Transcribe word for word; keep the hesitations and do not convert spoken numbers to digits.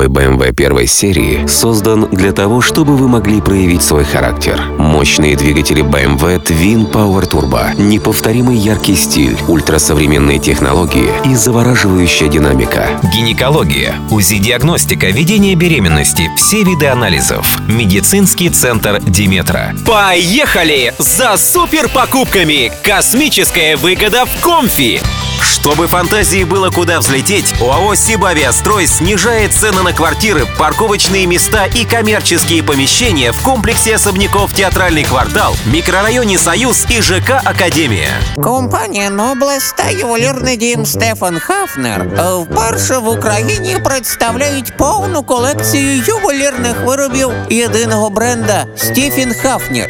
Новый бэ эм вэ первой серии создан для того, чтобы вы могли проявить свой характер. Мощные двигатели бэ эм вэ Twin Power Turbo, неповторимый яркий стиль, ультрасовременные технологии и завораживающая динамика. Гинекология, УЗИ-диагностика, ведение беременности, все виды анализов. Медицинский центр Диметра. Поехали за супер покупками! Космическая выгода в Комфи! Чтобы фантазии было куда взлететь, ОАО «Сибавиастрой» снижает цены на квартиры, парковочные места и коммерческие помещения в комплексе особняков «Театральный квартал», микрорайоне «Союз» и ЖК «Академия». Компанія «Ноблест» та ювелірний дім Стефан Хафнер вперше в Україні представляють повну колекцію ювелірних виробів єдиного бренда «Стефан Хафнер».